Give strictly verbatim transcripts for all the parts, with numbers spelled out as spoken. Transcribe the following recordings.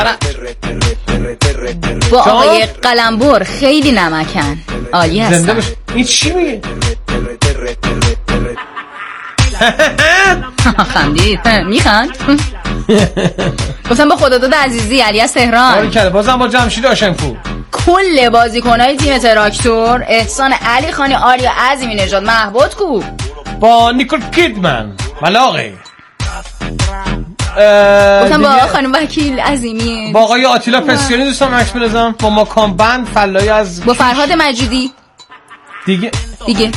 با آقای قلمبر خیلی نمکن، عالی هستن. این چی میگه؟ خندید میخند. گفتم با خدا داد عزیزی، علی از تهران. آره کله بازم با جمشید هاشمپور. کل بازیکنای تیم تراکتور، احسان علی خانی، آریا عظیمی نژاد، محبوب کو با نیکول کیدمن ملاقه. گفتم با خانم وکیل عظیمی، با آقای آتیلا پسیونی دوستان عکس بندازم، با ماکان بند فلای از، با فرهاد مجیدی دیگه دیگه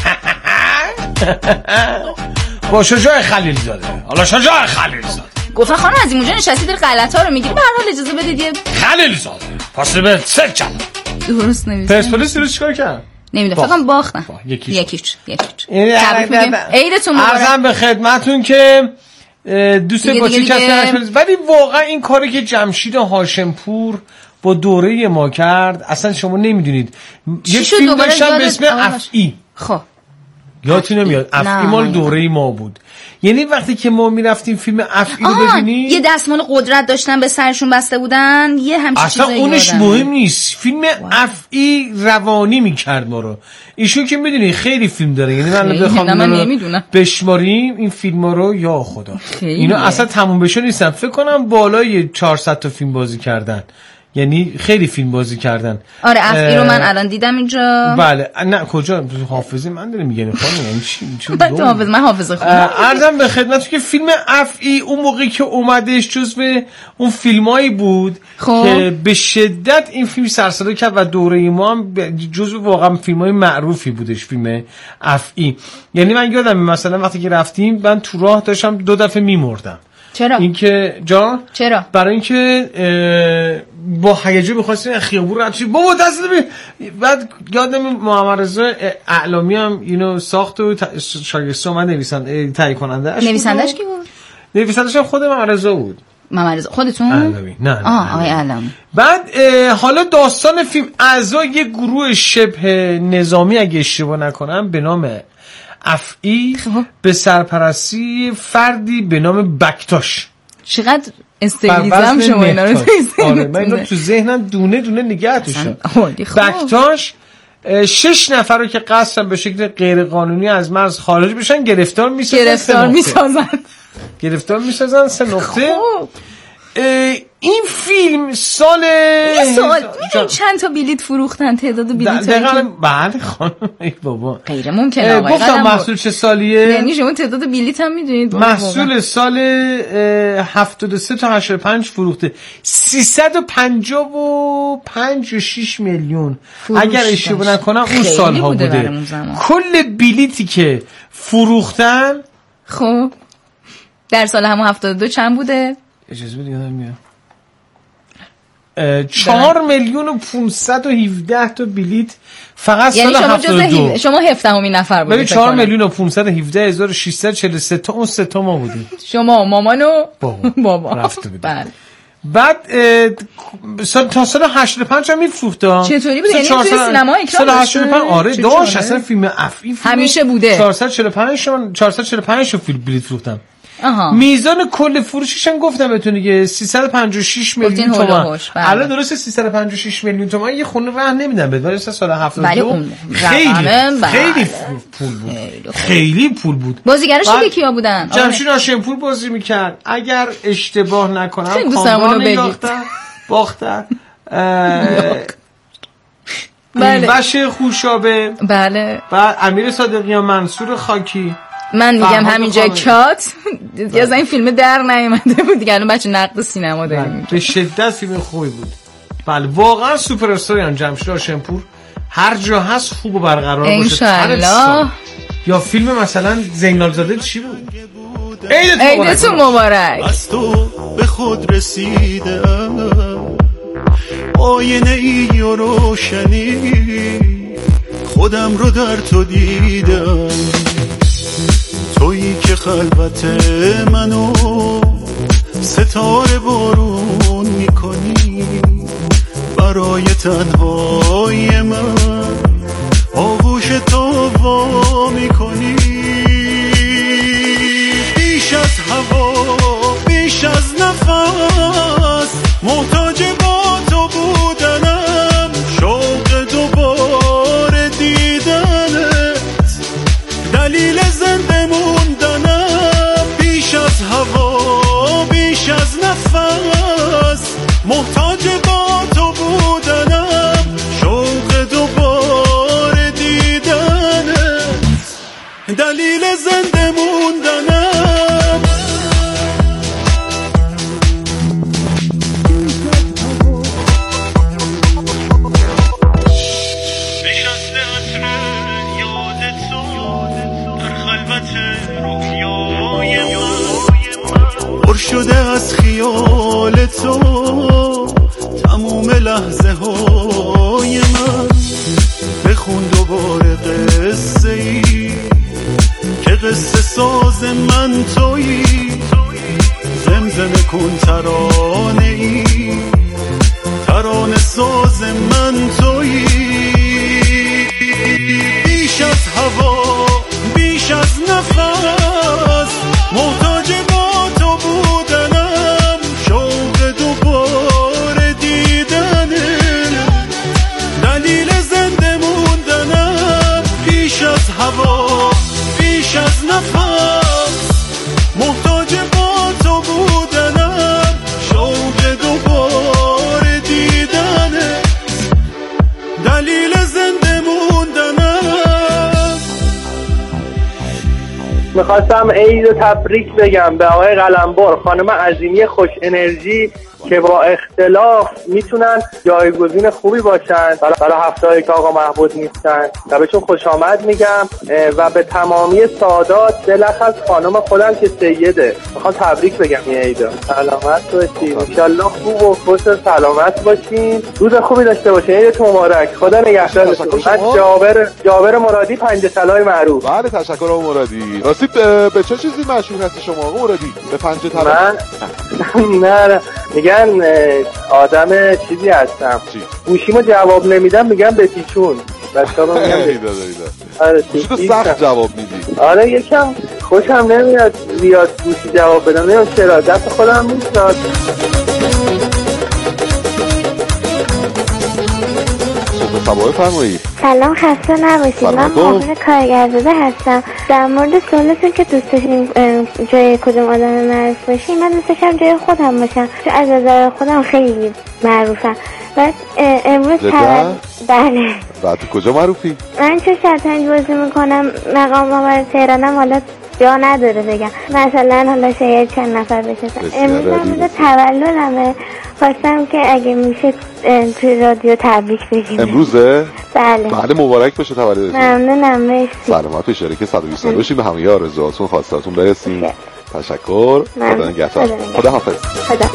با شجاع خلیلزاده. حالا شجاع خلیلزاده گفتم خانم از اینجا نشستی داری غلطا رو میگیری، به هر حال اجازه بدید یه خلیلزاده فاصله به سه چند درست نوشتم. پرسپولیس رو چیکار کردن؟ نمیدونم، فقط باختن یکیش یکیش یکیش تبریک میگم، عیدتون مبارک. عرضم به خدمتتون که دوست کوچیک هستن، ولی واقعا این کاری که جمشید هاشمپور با دوره ما کرد اصلا شما نمیدونید. یه فیلم داشتن به اسم افعی، خب یادتون نمیاد؟ افعی مال دوره ما بود. یعنی وقتی که ما میرفتیم فیلم افعی رو ببینیم، یه دستمال قدرت داشتن به سرشون بسته بودن، یه همچین چیزایی. اصلا اونش مهم نیست، فیلم افعی روانی میکرد ما رو. ایشون که میدونی خیلی فیلم داره، یعنی من بخوام بشماریم این فیلم رو، یا خدا اینا اصلا تموم بشه نیستن. فکر کنم بالای چهارصد تا فیلم بازی کردن، یعنی خیلی فیلم بازی کردن. آره افعی رو من الان دیدم اینجا. بله نه کجا حافظی من داره میگم خانم، یعنی چی چی بعد حافظ من حافظه خوبم. عرضم به خدمتتون که فیلم افعی اون موقعی که اومدش جزو اون فیلمایی بود خوب. که به شدت این فیلم سرسره کرد و دوره ما هم جزو واقعا فیلمای معروفی بودش فیلم افعی. یعنی من یادم مثلا وقتی که رفتیم من تو راه داشتم دو دفعه میمردم. چرا؟ اینکه جان چرا؟ برای اینکه با هیجان می‌خواستیم خیابون رد شیم. بابا دست بده. بعد یادم محمد رضا اعلامی هم اینو ساخت و شایسته اومد نویسنده تهیه کننده اش. نویسندش کی بود؟ نویسندش خود محمد رضا بود. محمد رضا خودتون؟ اعلامی. نه نه. آه آقای اعلامی. بعد حالا داستان فیلم اعضای یک گروه شبه نظامی اگه اشتباه نکنم به نام افعی به سرپرستی فردی به نام بکتاش. چقدر استریزم شما اینا رو آره من اینا تو ذهنم دونه دونه نگه داشتم. بکتاش شش نفر رو که قصدن به شکل غیر قانونی از مرز خارج بشن گرفتار میسازن گرفتار میسازن گرفتار میسازن سه نقطه. این فیلم سال یه سوال میدونی چند تا بلیت فروختن؟ تعداد بلیت دقیقاً بله خانم ای بابا غیر ممکنه آقای گفتم محصول چه سالیه؟ یعنی شما تعداد بلیت هم میدونید؟ محصول سال هفتاد و سه تا هشتاد و پنج فروخته سیصد و پنجاه و پنج و شش میلیون اگر اشتباه نکنم اون سالها بوده, بوده. کل بلیتی که فروختن خب در سال همون هفتاد و دو چند بوده؟ اجازه بدید یادم میاد چهار میلیون و پونصد و هفده تا بلیت فقط یعنی سال هفتاد و دو. شما هفدهمین نفر بودید. ببین چهار میلیون و پونصد و هفده هزار و ششصد و چهل و سه تا اون سه تا ما بودیم. شما مامان و بابا, بابا. رفته بودیم. بله. بعد سال تا سال هشتاد و پنج هم میفروخته. چطوری بود؟ یعنی توی سینما اکران سال هشتاد و پنج آره داشت اصلا فیلم افعی همیشه بوده. چهارصد و چهل و پنج شون چهارصد و چهل و پنج تا فیلم بلیت فروختم. آها. میزان کل فروشش هم گفتم بهتون دیگه سیصد و پنجاه و شش میلیون تومان. الان درسته سیصد و پنجاه و شش میلیون تومان یه خونه رهن نمیدن بهت ولی سال هفتاد و دو خیلی خیلی پول بود. خیلی پول بود. بازیگراش کیا بودن؟ جمشید هاشمپور بازی میکرد اگر اشتباه نکنم کامران یاختن باختن بله. بشه خوشابه بله بعد امیر صادقیان منصور خاکی من میگم همینجا کات دیگه از این فیلم در نیامده بود دیگه الان بچه نقد سینما داریم به شدت فیلم خوبی بود. بله واقعا سوپر استاریان جمشید هاشمپور هر جا هست خوب و برقرار باشه انشالله. یا فیلم مثلا زینالزاده چی بود؟ عیدتون مبارک. از تو به خود رسیدم آینه ای و روشنی خودم رو در تو دیدم تویی که خلوت منو ستاره بارون میکنی برای تنهای من آغوش تو وا میکنی بیش از هوا بیش از نفس محتاج میخواستم عید و تبریک بگم به آقای قلمبر، خانم عظیمی خوش انرژی که با اختلاف میتونن جایگزین خوبی باشن برای هفته‌ای که آقا محمود نیستن و بهشون خوش آمد میگم و به تمامی سادات بلخص خانم خودم که سیده میخوام تبریک بگم این عیدا. سلامت باشین ان شاء الله، خوب و خوش سلامت باشین، روز خوبی داشته باشین، عیدتون مبارک، خدا نگهدارتون. من جابر جابر مرادی پنج طلای معروف. بله تشکر آقا مرادی. راستی به چه چیزی مشهور هستی شما آقا مرادی؟ به پنج طلا؟ من نه میگن آدم چیزی هستم، گوشیمو جواب نمیدم میگم بپیچون. بچه‌ها میگن آره تو سخت جواب میدی. آره یکم خوشم نمیاد زیاد گوشی جواب بدم، نمیدونم چرا، دست خودم میشناسم. صباح فرمایید. سلام، خسته نباشید. من معاون کارگردانه هستم. در مورد سوالتون که دوست داشتین جای کدوم آدم معروف باشین، من دوست داشتم جای خودم باشم، چون از نظر خودم خیلی معروفم. بعد امروز تولد. بله. بعد کجا معروفی؟ من چه شطرنج بازی میکنم، مقام آور تهرانم، حالا جا نداره بگم، مثلا حالا شاید چند نفر بشناسن. امروز هم روز تولدمه، خواستم که اگه میشه توی رادیو تبریک بگیم. امروزه؟ بله. بله مبارک باشه تولدتون. ممنونم، مرسی. سلامت و شریک صد و بیست سال باشید، به همه آرزوهاتون خواستهاتون برسید. تشکر. خدا نگهدار. خدا حافظ. خدا.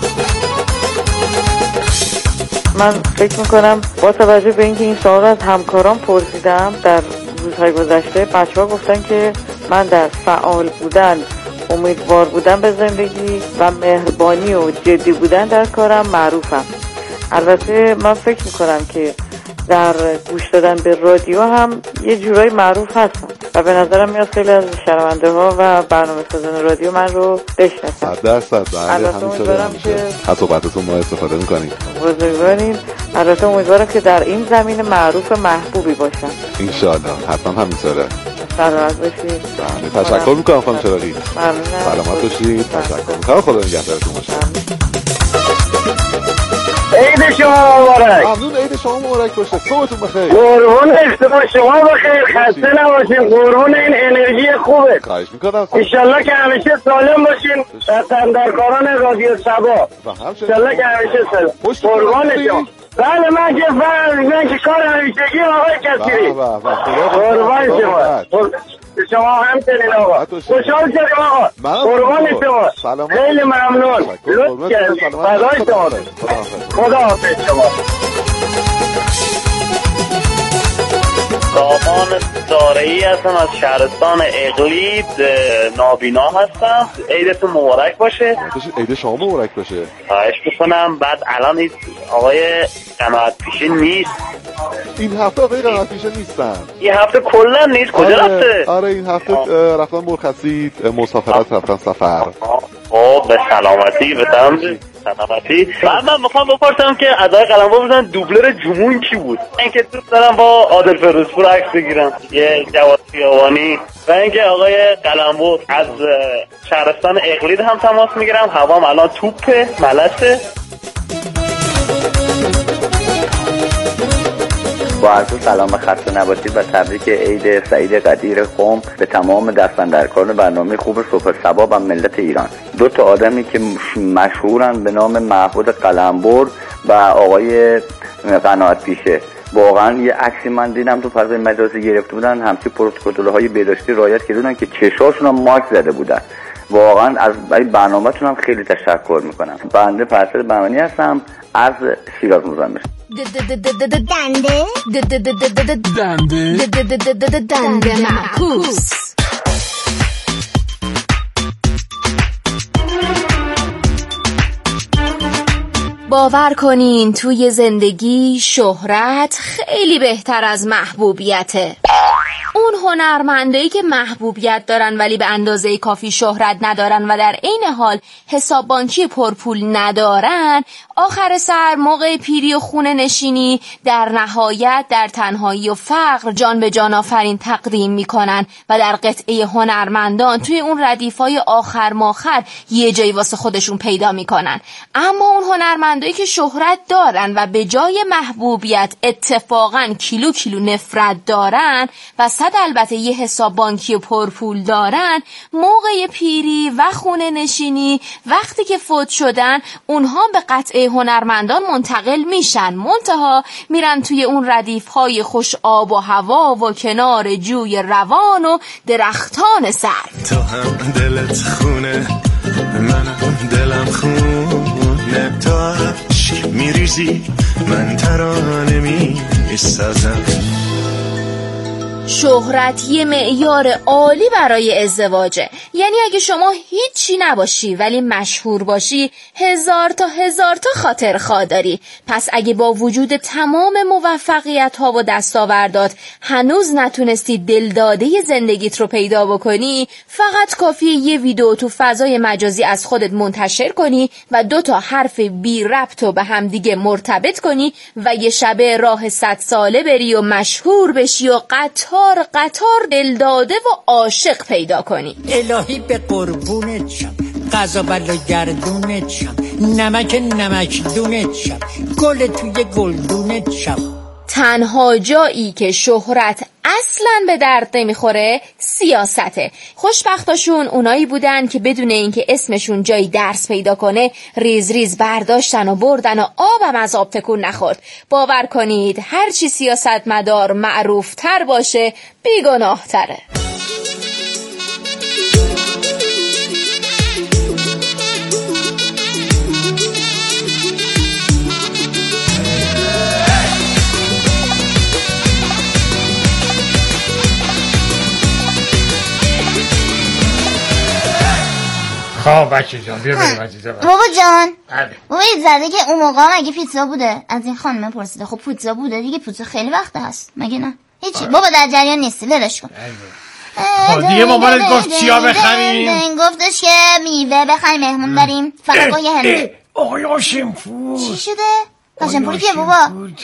من فکر میکنم با توجه به اینکه این سوال از همکاران پرسیدم در روزهای گذشته، بچه‌ها گفتن که من در فعال بودن، امیدوار بودن به زندگی و مهربانی و جدی بودن در کارم معروفم. البته من فکر میکنم که در گوش دادن به رادیو هم یه جورایی معروف هستم و به نظرم میاد خیلی از شنونده ها و برنامه سازان رادیو من رو بشناسن. صد درصد. البته امیدوارم که از صحبتتون ما استفاده میکنیم. بزرگوارین. البته امیدوارم که در این زمین معروف محبوبی باشم ان شاء الله. حتما همینطوره. سلامت باشید. بله تشکر میکنم خانم چراغی. ممنونم. سلامت باشید. تشکر میکنم. خدا نگهدارتون باشه. عید شما مبارک. ممنون. عید شما مبارک باشه. صبحتون بخیر. قربون اشتباه شما بخیر، خسته نباشین، قربون این انرژی خوبه. خواهش میکنم. ان شاء الله که همیشه سالم باشین و تندرکاران رادیو صبا. ان شاء الله که همیشه سالم. قربان شما. بله من که من که کار همیشگی آقای کثیری. قربان شما. شما همچنین آقا. خوشحال شدیم آقا. قربان شما. خیلی ممنون. لطف کردید. فدای شما. خدا حافظ شما. سامان دارایی هستم از شهرستان اقلید، نابینا هستم. عیدتون مبارک باشه. عید شما مبارک باشه. خواهش میکنم. بعد الان این آقای قناعت پیشه نیست. این هفته آقای قناعت پیشه نیستن. این هفته کلا نیست. کجا آره، رفته؟ آره این هفته آه. رفتن مرخصی، مسافرت رفتن سفر. خب به سلامتی، به سلامتی. بعد من میخوام بپرسم که از آقای قلمبر بزن دوبلر جمون کی بود؟ اینکه دوست دارم با عادل فیروزپور عکس بگیرم، یه جواد خیابانی. و اینکه آقای قلمبر از شهرستان اقلید هم تماس میگیرم، هوام الان توپه ملسه. با عرض سلام خسته نباشید و تبریک عید سعید قدیر قم به تمام دستاندرکاران برنامه خوب صبح صبا و ملت ایران. دو تا آدمی که مشهورن به نام محمود قلمبر و آقای قناعت پیشه. واقعا یه عکسی من دیدم تو فضای مجازی گرفته بودن، همچی پروتکل‌های بهداشتی رعایت کردن که چشاشون هم ماسک زده بودن. واقعا از برنامه‌تون هم خیلی تشکر میکنم. بنده پرسد بهمنی هستم از شیراز مزاحم. دنده دنده دنده معکوس. باور کنین توی زندگی شهرت خیلی بهتر از محبوبیته. اون هنرمندایی که محبوبیت دارن ولی به اندازه کافی شهرت ندارن و در عین حال حساب بانکی پرپول ندارن، آخر سر موقع پیری و خونه نشینی در نهایت در تنهایی و فقر جان به جان آفرین تقدیم میکنن و در قطعه هنرمندان توی اون ردیفای آخر ماخر یه جایی واسه خودشون پیدا میکنن. اما اون هنرمندایی که شهرت دارن و به جای محبوبیت اتفاقا کیلو کیلو نفرت دارن و درصد البته یه حساب بانکی و پرپول دارن، موقع پیری و خونه نشینی وقتی که فوت شدن اونها به قطعه هنرمندان منتقل میشن، منتها میرن توی اون ردیف‌های خوش آب و هوا و کنار جوی روان و درختان سرو. تو هم دلت خونه منم دلم خونه، تو عشق میریزی من ترانه میسازم. شهرت یه معیار عالی برای ازدواجه، یعنی اگه شما هیچی نباشی ولی مشهور باشی هزار تا هزار تا خاطر خواه داری. پس اگه با وجود تمام موفقیت ها و دستاوردات هنوز نتونستی دلداده زندگیت رو پیدا بکنی، فقط کافیه یه ویدیو تو فضای مجازی از خودت منتشر کنی و دو تا حرف بی ربط رو به همدیگه مرتبط کنی و یه شبه راه صد ساله بری و مشهور بشی و قطعا قطار قطار دلداده و عاشق پیدا کنی. الهی به قربونت شم، قضا بلا گردونت شم، نمک نمک دونت شم، گل توی گلدونت شم. تنها جایی که شهرت اصلاً به درد نمیخوره سیاسته. خوشبختاشون اونایی بودن که بدون اینکه اسمشون جایی درس پیدا کنه ریز ریز برداشتن و بردن و آبم از آب تکون نخورد. باور کنید هرچی سیاستمدار معروف تر باشه بیگناه تره. خب بچه جان بیا بریم عزیزم. بابا جان بله بابا یه زده که اون موقع مگه پیتزا بوده؟ از این خانم پرسیده. خب پیتزا بوده دیگه، پیتزا خیلی وقت هست مگه نه؟ هیچی بابا در جریان نیستی، ولش کن. خب دیگه مامانت گفت چیا بخریم؟ گفتش که میوه بخریم، مهمون داریم، فقط با یه هنده. آقای هاشمپور چی شده؟ هاشمپور کیه بابا؟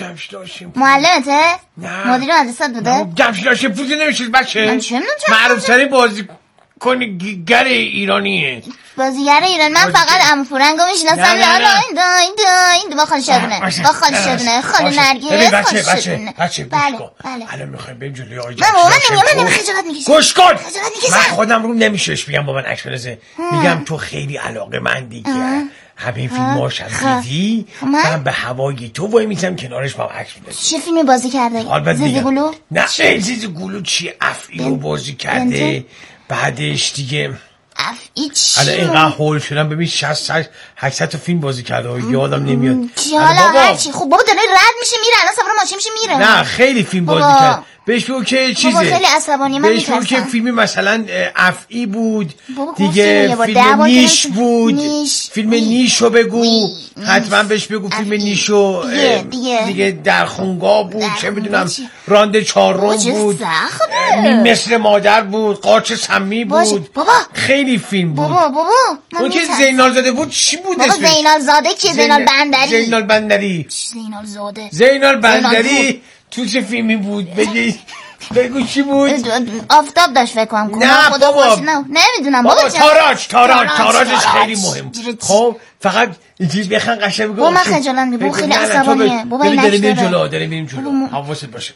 معلمته؟ نه مدیر مدرسه بوده؟ جمشید هاشمپور که نمیشید بچه؟ من چه میدونم؟ معروف ترین بازی کنگر ایرانیه. بازیگر ایران. من فقط عمو پورنگو میشناسم. لا لا این این با خالی شدونه، با خالی شدونه، خالی نرگس، خالی شدونه. بچه بچه گوش کن، الان میخوایم بریم جلوی آقای جمشید هاشمپور. من خجالت میکشم. گوش کن، من خودم رو نمیشهش بگم با من عکس بندازه. میگم تو خیلی علاقه مندی که همین فیلماش هم دیدی، من به هوای تو وای میزم کنارش با هم عکس بندازم. چه فیلمی بازی کرده؟ زیزی گلو؟ نه زیزی گلو چیه؟ افعی رو بازی کرده. بعدش دیگه افعی چی؟ الان اینقدر هول شدم ببین شصت هشتصد تا فیلم بازی کرده و یادم نمیاد. حالا هرچی. خب بابا داره رد میشه میره، الان سوار ماشین میشه میره. نه خیلی فیلم بازی کرد. بهش بگو که چیزه، بابا خیلی عصبانی من بهش بگو که فیلمی مثلا افعی بود دیگه، فیلم نیش بود نیش. فیلم نیشو بگو حتما بهش بگو فیلم نیشو دیگه, دیگه. دیگه در خونگاه بود، چه میدونم رانده چهارم بود، مثل مادر بود، قارچ سمی بود. بابا خیلی فیلم بود. بابا بابا اون که زینال زاده بود چی بود اسمش؟ بابا زینال زاده که زینال بندری. زینال بندری زینال زاده زینال بندری تو چه فیلمی بود بگی؟ بگو چی بود؟ آفتاب داشت فکر کنم. نه بابا نمیدونم بابا. تاراج تاراج تاراجش خیلی مهم. خب فقط اینجوری بخن قشنگ بگو. بابا من خجالت میگم، بابا خیلی عصبانیه. بابا این داریم میریم جلو، داریم میریم جلو، حواست باشه.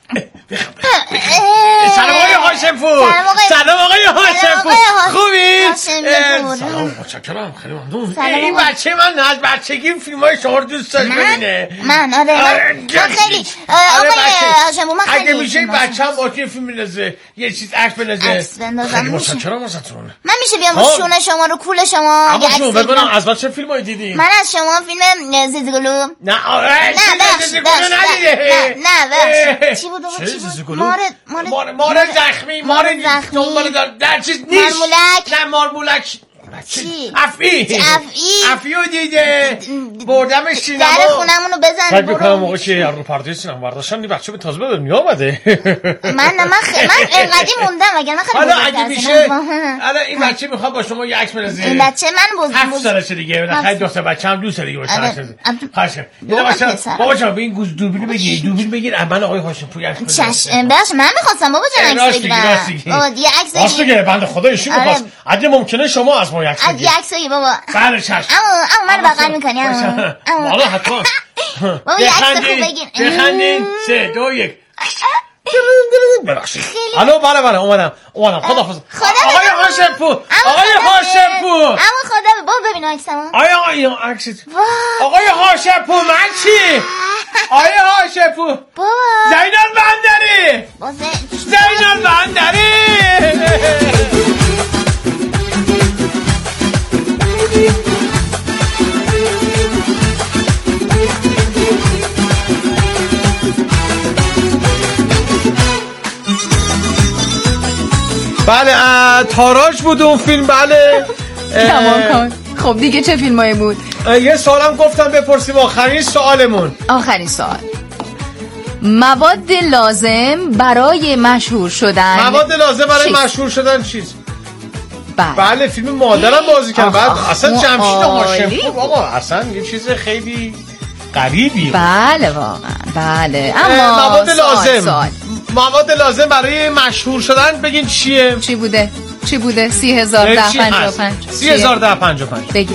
سلام آقای هاشمپور. سلام آقای هاشمپور. خوبی؟ سلام متشکرم، خیلی ممنون. این بچه من از بچگی فیلم‌های شما رو دوست داشت ببینه. من آره من خیلی آقای هاشمپور من خیلی اگه میشه این بچه‌م با یه فیلم بندازه، یه چیز عکس بندازه. خیلی متشکرم ازتون. من میشه بیام شونه شما رو کول شما اگه عکس بگم از واسه فیلمای دیدی؟ من از شما فیلم زیزی گلو. نه آره زیزی گلو ندیده. نه نه چی بود چه زیزی گلو؟ مار مار مار زخمی، مار دنبال در چیز نیست. مارمولک. نه مارمولک چی؟ افعی افعی افعیو دیده بردمش سینما. در خونمونو بزن. فکر می‌کنم موقعی که رو پرده سینما برداشتن بچه به تازه به دنیا اومده. من من من اینقدر موندم اگر من خیلی حالا اگه میشه الان این بچه میخواد با شما یه عکس بندازه. این بچه من بزرگ هفت سالشه دیگه، خیلی دو تا بچه‌م دوست داره دیگه باشه. خاصه یه بچه بابا جان به این گوز دوربین بگیر، دوربین بگیر من آقای هاشمپور عکس بندازم. چش باشه من می‌خواستم بابا جان عکس بگیرم. آ دیگه عکس بگیر. واسه که بنده خدا ایشون می‌خواست. اگه ممکنه شما از ما عکس بگیرید. عکس بگیر بابا. بله چش. اما اما من بغل می‌کنی اما. والا حتما. بابا عکس خوب بگیر. بخندین. سه دو یک. ببخشید. الو بله بله اومدم اومدم خداحافظ. آقای هاشمپور آقای هاشمپور اما خدا بابا ببین عکسمو. آیا آیا عکست آقای هاشمپور من چی؟ آقای هاشمپور بابا زینال بندری زینال بندری. بله تاراج بود اون فیلم. بله تمام کن. خب دیگه چه فیلمایی بود؟ یه سوالم گفتم بپرسیم آخرین سوالمون. آخرین سوال. مواد لازم برای مشهور شدن. مواد لازم برای چیز؟ مشهور شدن چیز؟ بله, بله فیلم مادرم بازی کرد. بعد اصلا جمشید هاشمپور بابا اصلا یه چیز خیلی غریبی. بله واقعا بله. اما مواد لازم سوال. مواد لازم برای مشهور شدن بگین چیه؟ چی بوده؟ چی بوده؟ سی هزار ده پنجاه و پنج سی هزار ده پنجاه و پنج بگی.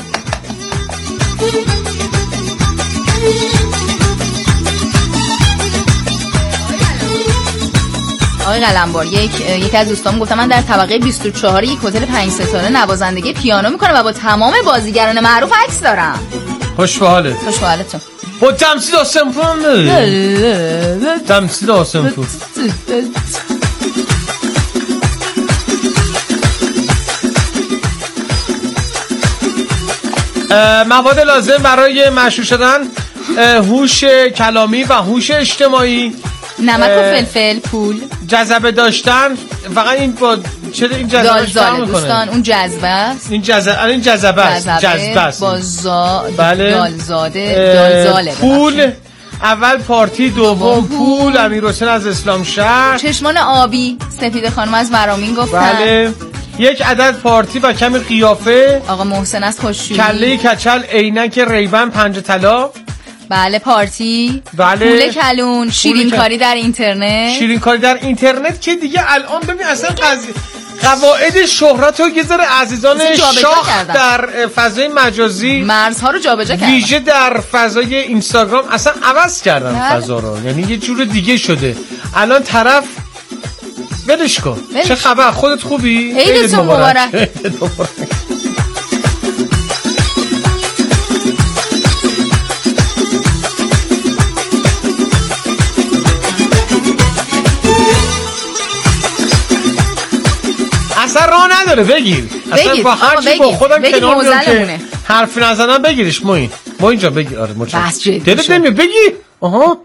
آقای قلمبر یک یکی از دوستام گفتم من در طبقه بیست و چهار یک هتل پنج ستاره نوازندگی پیانو میکنم و با تمام بازیگران معروف عکس دارم. خوش به حالت. خوش به حالتون. با تمثیل هاشمپور نه تمثیل هاشمپور. مواد لازم برای مشهور شدن هوش کلامی و هوش اجتماعی. نمک و فلفل. پول. جذبه داشتن. فقط این با چرا این جذبه دالزاله دوستان اون جذبه است. این جذبه این جذبه است. جذبه است با زا بله. دالزاده دالزاله. پول. اول پارتی دوم پول. امیرحسین از اسلام شهر. چشمان آبی. سفید خانم از مرامین گفتن. بله. یک عدد پارتی و کمی قیافه. آقا محسن از خوششویی. کله کچل عینک ریبن پنج طلا. بله پارتی. بله. پول کلون. شیرین کاری در اینترنت. شیرین کاری در اینترنت که دیگه الان ببین اصلا قضیه قواعد شهرت رو یه ذره عزیزان شاخ در فضای مجازی مرزها رو جابجا کردن. ویژه در فضای اینستاگرام اصلا عوض کردن فضا رو. یعنی یه جور دیگه شده. الان طرف ولش کن. چه خبر خودت خوبی؟ عیدتون مبارک. اصلا راه نداره بگیر. اصلا بگیر. با هر چی با خودم کنار میام که حرفی نزنم بگیرش. موین موین جا بگیر. آره مچ دلت نمیاد بگی. آها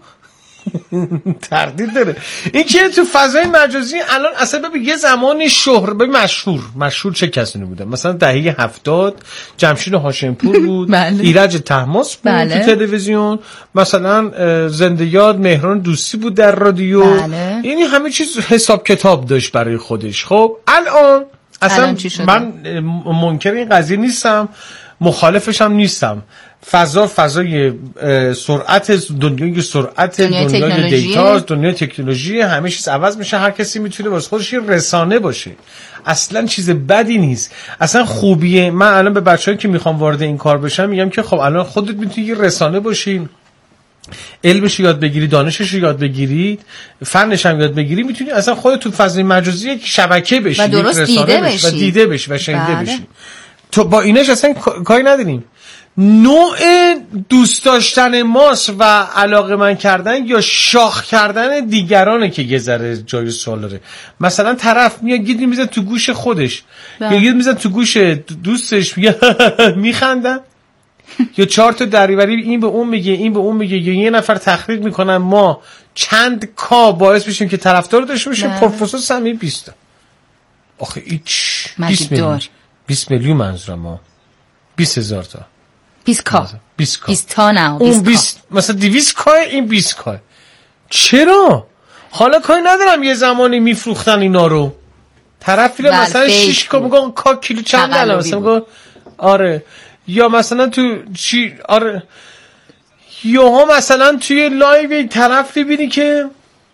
تردید داره. این که تو فضای مجازی الان اصلا ببین یه زمانی شهر به مشهور مشهور چه کسانی بودن؟ مثلا دهه هفتاد جمشید هاشمپور بود. بله. ایرج طهماسب بود. بله. تو تلویزیون مثلا زنده یاد مهران دوستی بود در رادیو. بله. یعنی همه چیز حساب کتاب داشت برای خودش. خب الان اصلا من منکر این قضیه نیستم مخالفش هم نیستم. فضا فضای سرعت دنیای سرعت دنیای, دنیای دیتا دنیای تکنولوژی همه چیز عوض میشه. هر کسی میتونه واسه خودش رسانه باشه. اصلا چیز بدی نیست. اصلا خوبیه. من الان به بچه‌ها که میخوام وارد این کار بشن میگم که خب الان خودت میتونی یه رسانه باشی. علمش یاد بگیری، دانشش یاد بگیری، فنش هم یاد بگیری، میتونی اصلا خودت تو فضای مجازی یک شبکه بشی، و درست یک رسانه دیده بشی. بشی و دیده بشی و شنیده بله. بشی. تو با اینش اصلا کاری نداریم. نوع دوست داشتن ماست و علاقه من کردن یا شاخ کردن دیگرانه که یه ذره جای سوال داره. مثلا طرف میاد گیری میزن تو گوش خودش یا گیری میزن تو گوش دوستش میخندن یا چهار تا دریوری این به اون میگه این به اون میگه یا یه نفر تحقیق میکنن ما چند کا باعث بشیم که طرفدار داشته باشیم. پروفسور سمی بیست آخه ایچ بیست میلیون منظورم ما بیست هزار تا بیست کا بیست کا بیست تا نه اون بیست مثلا دویست کا این بیست کا. چرا حالا کاری ندارم یه زمانی میفروختن اینا رو طرف فیلم مثلا شش کا میگن کا کیلو چند الان مثلا میگن آره یا مثلا تو چی آره یا مثلا توی لایو طرف ببینی که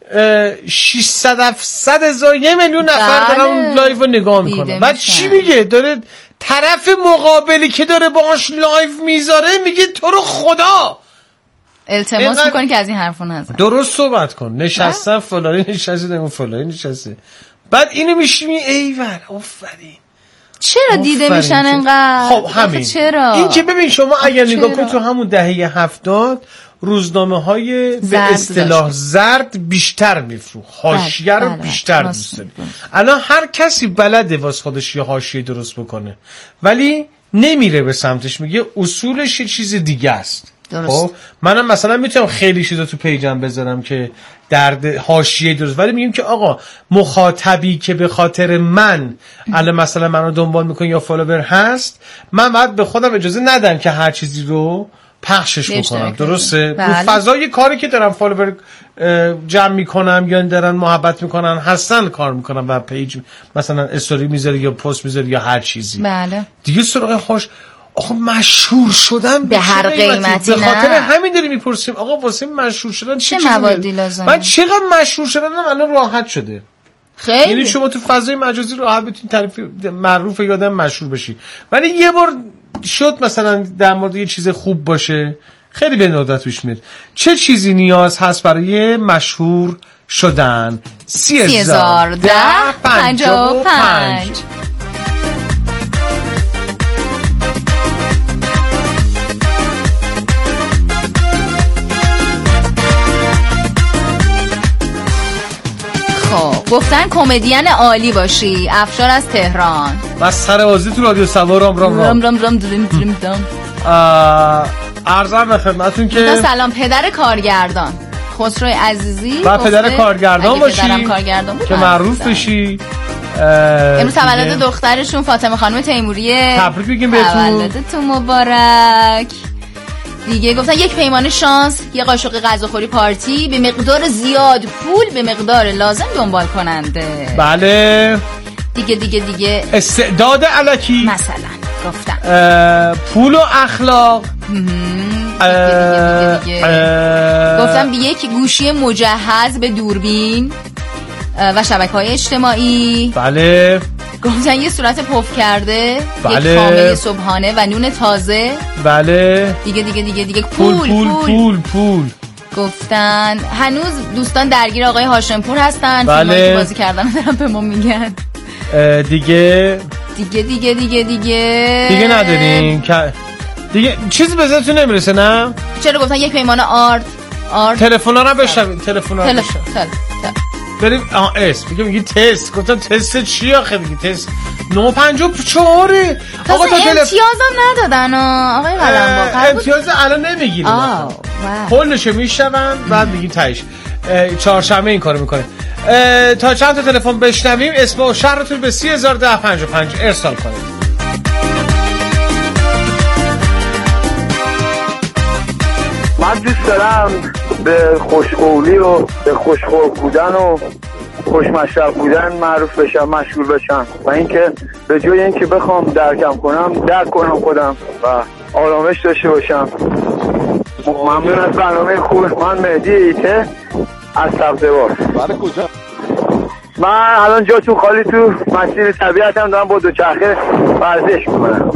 ششصد هفتصد هزار یه میلیون نفر دارن اون لایو رو نگاه میکنن. بعد چی میگه؟ داره طرف مقابلی که داره باهاش لایو میذاره میگه تو رو خدا التماس میکنی که از این حرفا نزن. درست صحبت کن. نشستن فلانی نشسته اون فلانی نشسته. بعد اینو میشمی ایول آفرین. چرا دیده میشن انقدر؟ خب همین. چرا؟ این که ببین شما اگر نگاه کنید تو همون دهه هفتاد روزنامه های به اصطلاح زرد بیشتر میفروخت، حاشیه رو بیشتر دوست داشت. الان هر کسی بلده واسه خودش یه حاشیه درست بکنه ولی نمیره به سمتش، میگه اصولش یه چیز دیگه است. خب منم مثلا میتونم خیلی چیزا تو پیجم بذارم که درد حاشیه درست، ولی میگم که آقا مخاطبی که به خاطر من الان مثلا منو دنبال میکنه یا فالوور هست، من باید به خودم اجازه ندم که هر چیزی رو پخشش بکنم. درسته؟ بله. رو فضای کاری که دارم فالوور جمع میکنم یا دارن محبت میکنن هستن کار میکنم و پیج مثلا استوری میذاره یا پست میذاره یا هر چیزی. بله. دیگه سراغ خوش آخه مشهور شدن به هر قیمتی. به خاطر همین داریم میپرسیم آقا واسه مشهور شدن چه موادی لازمه؟ من چقدر مشهور شدنم الان راحت شده. خیلی. یعنی شما تو فضای مجازی راحت بتونید تعریف معروف یادم مشهور بشی، ولی یه بار شد مثلا در مورد یه چیز خوب باشه خیلی به ندرت پیش میاد. چه چیزی نیاز هست برای مشهور شدن؟ سی هزار ده پنجاه و پنج. خب گفتن کمدین عالی باشی. افشار از تهران. بس سربازی تو رادیو سوار رام رام رام رام رام دریم دریم دام. عرضم به خدمتون که سلام پدر کارگردان خسرو عزیزی و پدر کارگردان باشی کارگردان که معروف بشی. امروز تولد دخترشون فاطمه خانم تیموریه. تبریک بگیم بهتون. تولدتون مبارک. دیگه گفتن یک پیمانه شانس، یه قاشق غذاخوری پارتی، به مقدار زیاد پول به مقدار لازم دنبال کننده. بله. دیگه دیگه دیگه استعداد الکی مثلا گفتن پول و اخلاق. دیگه دیگه دیگه دیگه گفتن به یک گوشی مجهز به دوربین و شبکه‌های اجتماعی. بله. گفتن یه صورت پف کرده. بله. یک خامه صبحانه و نون تازه. بله. دیگه دیگه دیگه دیگه پول پول پول پول, پول. گفتن هنوز دوستان درگیر آقای هاشمپور هستن. بله. فیلمایی که بازی کردن دارن به ما میگن. دیگه دیگه دیگه دیگه دیگه دیگه نداریم که دیگه چیزی به ذهنتون نمیرسه نه؟ چرا گفتن یک پیمانه آرد آرد تلفونا رو بشنوید. تلفونا رو بشنوید. بریم آه اس میگه میگی تست. گفتم تست چی آخه میگی تست نه پنجاه و چهار. آقا تا تلف... امتیازم ندادن آقای قلمبا. امتیاز الان نمیگیریم کلشو میشنون بعد میگی تایش. چهارشنبه این کارو میکنه. تا چند تا تلفن بشنویم اسم و شهرتون به سی هزار ده پنجاه و پنج ارسال کنید. من دوست دارم به خوشقولی و به خوشخلق بودن و خوشمشرب بودن معروف بشم، مشهور بشم و اینکه به جای اینکه بخوام درکم کنم درک کنم خودم و آرامش داشته باشم. ممنون از برنامه خوب. من مهدی ایته از سبزوار. برای کجا؟ من الان جاتون خالی تو مسیر طبیعتم دارم با دوچرخه ورزش میکنم.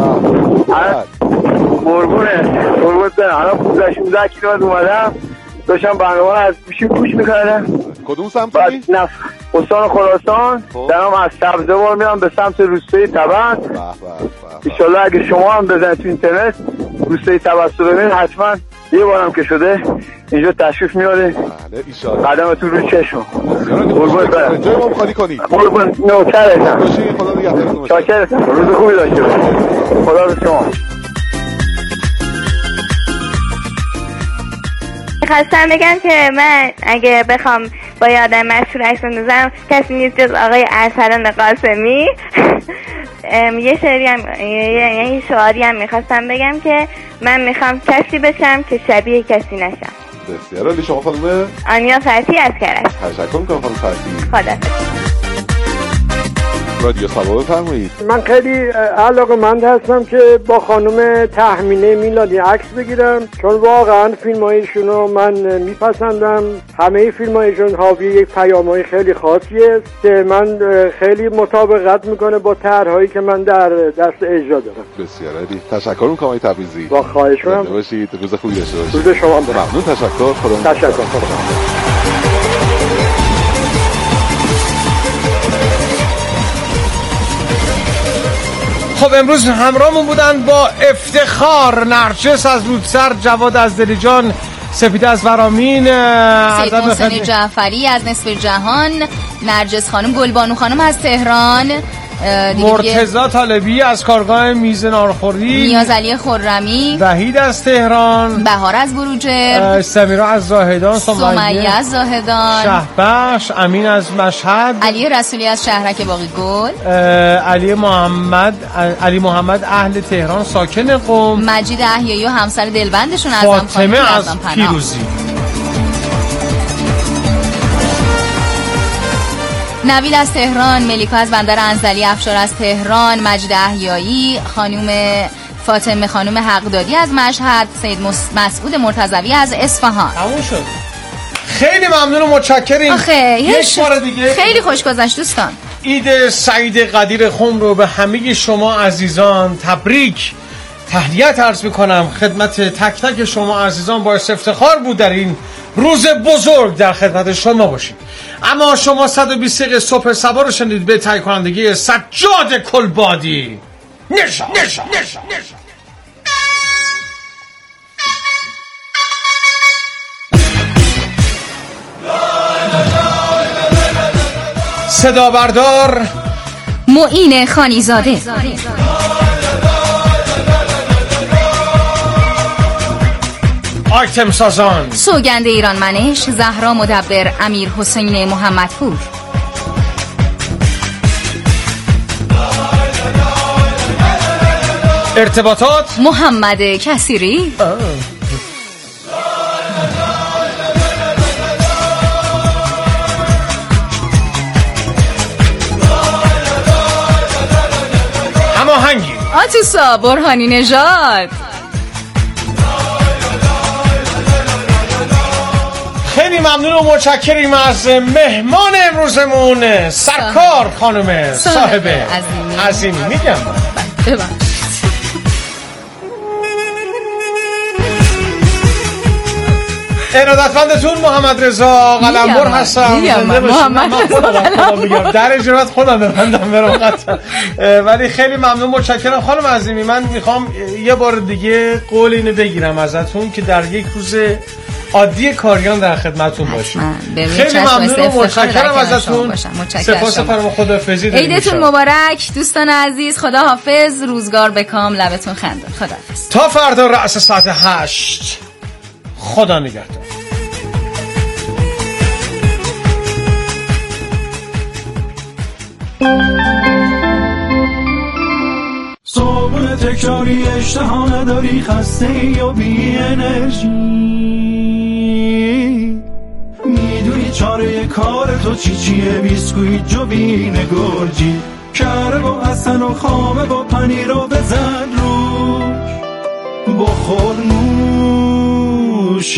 قربونه قربونت برم. الان پانزده شانزده کیلومتر اومدم داشتم برنامه رو از گوشیم گوش میکردم. کدوم سمتی؟ بعد نف... استان خراسان دارم از سبزوار میرم به سمت روستای تبت. ایشالله اگه شما هم بزنید تو اینترنت روستای تبت رو ببینید حتما یه بارم که شده اینجا تشریف میاره. قدمتون رو چشم. قربونت برم. جای ما خالی کنی. قربون نوکرتم. شاکرتم. روز خوبی داشته باشید. خدا رو شما. خواستم بگم که من اگه بخوام با یه آدم مشهور عکس بندازم کسی نیست جز آقای ارسلان قاسمی. یه شعری هم یه شعاری هم میخواستم بگم که من میخوام کسی بشم که شبیه کسی نشم. بسیار عالی. شما خانم آنیا فتی از کرج. تشکر میکنم خانم فتی. خدا رادیو سبا بفرمایید. من خیلی علاقه‌مند هستم که با خانم تهمینه میلادی عکس بگیرم، چون واقعا فیلم‌هایشون رو من میپسندم. همه فیلم‌هایشون حاوی یک پیام‌های خیلی خاصی است که من خیلی مطابقت میکنه با طرح‌هایی که من در دست اجرا دارم. بسیار عالی. تشکر می‌کنم آقای تبریزی. با خواهش می‌کنم. باشید. روز خوبی داشته باشید. روز شما بخیر. ممنون. تشکر. خدا تشکر. خب امروز همراهمون بودن با افتخار نرجس از رودسر، جواد از دلیجان، سپیده از ورامین، سید محسن جعفری از نصف جهان، نرجس خانم، گلبانو خانم از تهران، مرتضی طالبی از کارگاه میز نارخوری، نیازعلی خرمی، وحید از تهران، بهار از بروجرد، سمیرا از زاهدان، سمیه از زاهدان، شهبخش، امین از مشهد، علی رسولی از شهرک باقی گل، علی محمد علی محمد اهل تهران ساکن قم، مجید احیایی و همسر دلبندشون از فاطمه از پیروزی، نویل از تهران، ملیکا از بندر انزلی، افشار از تهران، مجید احیایی، خانم فاطمه خانم حقدادی از مشهد، سید مسعود مرتضوی از اصفهان. تموم شد. خیلی ممنون و متشکریم. یک بار دیگه خیلی خوش گذشت دوستان. عید سعید قدیر خم رو به همه شما عزیزان تبریک تهنیت عرض میکنم. خدمت تک تک شما عزیزان باعث افتخار بود در این روز بزرگ در خدمت شما باشیم. اما شما صد و بیست دقیقه صبح سبا رو شنید به تهیه کنندگی سجاد کلبادی. نشا نشا نشا نشا صدا بردار معین خانیزاده، آیتم سازان سوگند ایران منش، زهرا مدبر، امیر حسین محمدپور، ارتباطات محمد کثیری، هماهنگی آتوسا برهانی نژاد. خیلی ممنون و متشکریم از مهمان امروزمون سرکار خانم صاحب عظیمی. میگم ارادتمندتون محمد رضا قلمبر هستم. محمد رضا در اجرات خودم ببندم براقت. ولی خیلی ممنون متشکرم خانم عظیمی. من میخوام یه بار دیگه قول اینو بگیرم ازتون که در یک روز عادی کاریان در خدمتتون باشیم. خیلی ممنون و متشکرم ازتون. سپاس فرما. خداحافظی. عیدتون مبارک دوستان عزیز. خدا حافظ. روزگار بکام، لبتون خندون. خداحافظ. تا فردا رأس ساعت هشت. خدا نگهدار. صبح تکراری اشتها نداری، خسته یا بی انرژی، میدونی چاره کار تو چی چیه؟ بیسکویت جوین گرجی، کره با حسن و خامه با پنیر رو بزن روش، بخور نور